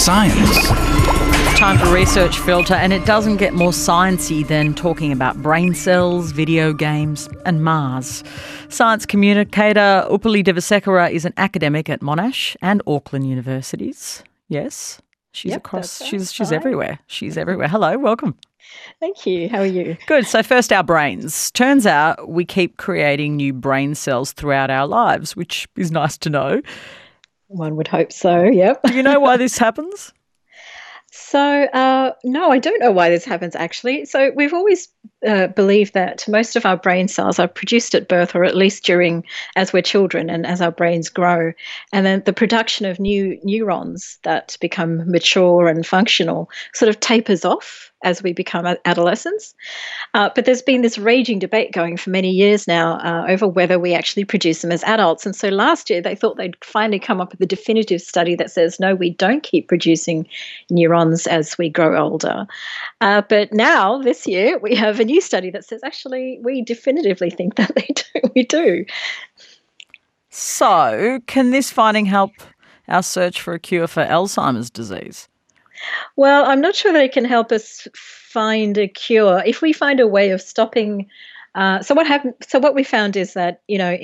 Science. Time for Research Filter, and it doesn't get more sciencey than talking about brain cells, video games and Mars. Science communicator Upali Divasekara is an academic at Monash and Auckland universities. Yes, she's across. She's everywhere. She's everywhere. Hello, welcome. Thank you. How are you? Good. So first, our brains. Turns out we keep creating new brain cells throughout our lives, which is nice to know. One would hope so, yep. Do you know why this happens? So, no, I don't know why this happens, actually. So we've always believed that most of our brain cells are produced at birth, or at least during as we're children and as our brains grow. And then the production of new neurons that become mature and functional sort of tapers off as we become adolescents. But there's been this raging debate going for many years now over whether we actually produce them as adults. And so last year they thought they'd finally come up with a definitive study that says, no, we don't keep producing neurons as we grow older. But now, this year, we have a new study that says, actually, we definitively think that we do. So can this finding help our search for a cure for Alzheimer's disease? Well, I'm not sure that it can help us find a cure. If we find a way of stopping, so what we found is that,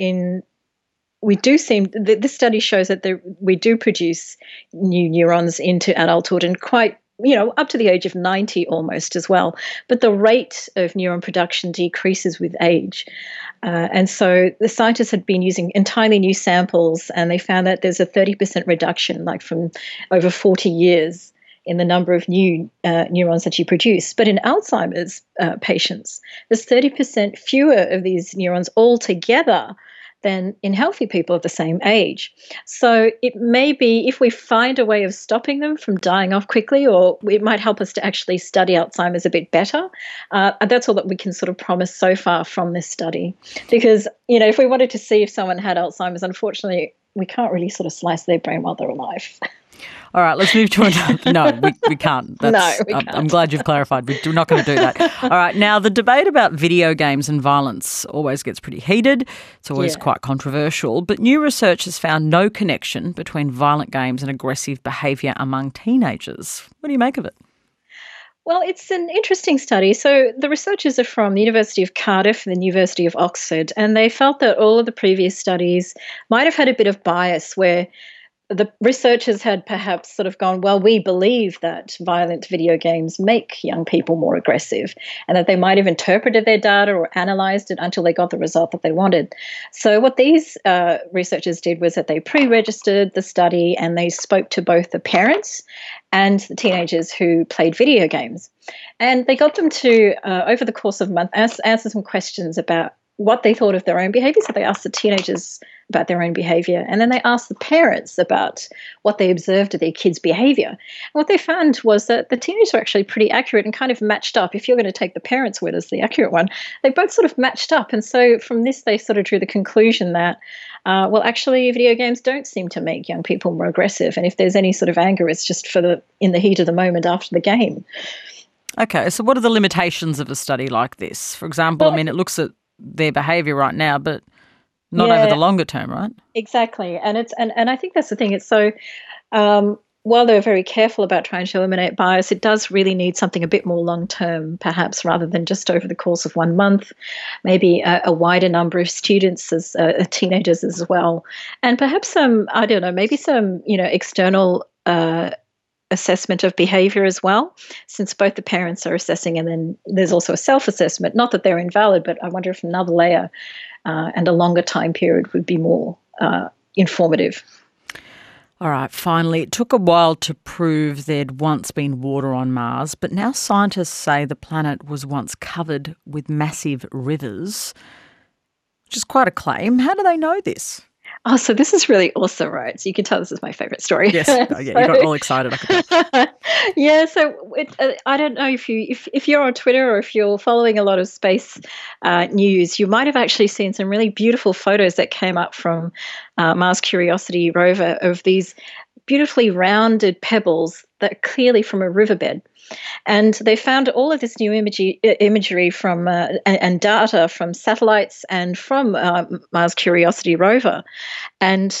this study shows that we do produce new neurons into adulthood, and quite, up to the age of 90 almost as well. But the rate of neuron production decreases with age. And so the scientists had been using entirely new samples, and they found that there's a 30% reduction, like from over 40 years, in the number of new neurons that you produce. But in Alzheimer's patients, there's 30% fewer of these neurons altogether than in healthy people of the same age. So it may be, if we find a way of stopping them from dying off quickly, or it might help us to actually study Alzheimer's a bit better. And that's all that we can sort of promise so far from this study. Because, if we wanted to see if someone had Alzheimer's, unfortunately, we can't really sort of slice their brain while they're alive. All right, let's move to another. No, we can't. We can't. I'm glad you've clarified. We're not going to do that. All right, now the debate about video games and violence always gets pretty heated. It's always quite controversial. But new research has found no connection between violent games and aggressive behaviour among teenagers. What do you make of it? Well, it's an interesting study. So the researchers are from the University of Cardiff and the University of Oxford, and they felt that all of the previous studies might have had a bit of bias, where the researchers had perhaps sort of gone, well, we believe that violent video games make young people more aggressive, and that they might have interpreted their data or analysed it until they got the result that they wanted. So what these researchers did was that they pre-registered the study, and they spoke to both the parents and the teenagers who played video games. And they got them to, over the course of a month, answer some questions about what they thought of their own behaviour. So they asked the teenagers about their own behaviour, and then they asked the parents about what they observed of their kids' behaviour. And what they found was that the teenagers were actually pretty accurate and kind of matched up. If you're going to take the parents' word as the accurate one, they both sort of matched up. And so from this, they sort of drew the conclusion that, actually, video games don't seem to make young people more aggressive. And if there's any sort of anger, it's just in the heat of the moment after the game. Okay, so what are the limitations of a study like this? For example, it looks at their behaviour right now, but not over the longer term, right? Exactly. And I think that's the thing. It's so, while they're very careful about trying to eliminate bias, it does really need something a bit more long term, perhaps, rather than just over the course of 1 month, maybe a wider number of students as teenagers as well. And perhaps maybe some external assessment of behaviour as well, since both the parents are assessing, and then there's also a self-assessment. Not that they're invalid, but I wonder if another layer and a longer time period would be more informative. All right, finally, it took a while to prove there'd once been water on Mars, but now scientists say the planet was once covered with massive rivers, which is quite a claim. How do they know this? Oh, so this is really awesome, right? So you can tell this is my favourite story. Yes, you got all excited. I could tell. Yeah, so I don't know if you're on Twitter or if you're following a lot of space news, you might have actually seen some really beautiful photos that came up from Mars Curiosity rover of these beautifully rounded pebbles that are clearly from a riverbed. And they found all of this new imagery from and data from satellites and from Mars Curiosity rover. And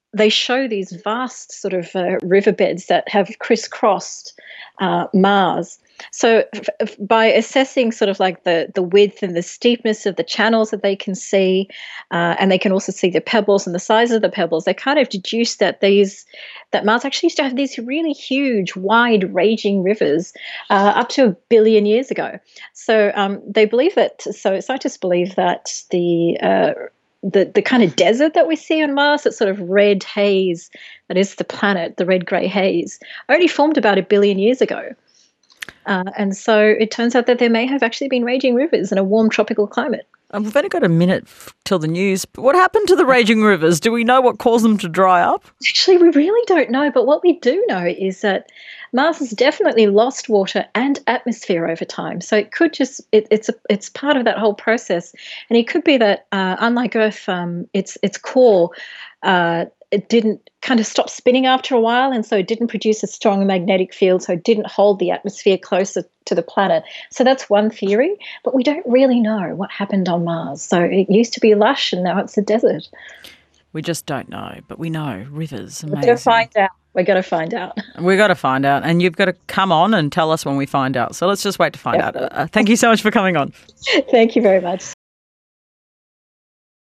they show these vast sort of riverbeds that have crisscrossed Mars. So by assessing sort of like the width and the steepness of the channels that they can see, and they can also see the pebbles and the size of the pebbles, they kind of deduced that Mars actually used to have these really huge, wide, raging rivers up to 1 billion years ago. So they believe that. So scientists believe that the kind of desert that we see on Mars, that sort of red haze that is the planet, the red-grey haze, only formed about 1 billion years ago. And so it turns out that there may have actually been raging rivers in a warm tropical climate. We've only got a minute till the news. But what happened to the raging rivers? Do we know what caused them to dry up? Actually, we really don't know. But what we do know is that Mars has definitely lost water and atmosphere over time. So it could just it's part of that whole process, and it could be that unlike Earth, its core. It didn't kind of stop spinning after a while, and so it didn't produce a strong magnetic field, so it didn't hold the atmosphere closer to the planet. So that's one theory, but we don't really know what happened on Mars. So it used to be lush, and now it's a desert. We just don't know, but we know rivers. Amazing. We're going to find out. We're going to find out. We've got to find out, and you've got to come on and tell us when we find out. So let's just wait to find out. Thank you so much for coming on. Thank you very much.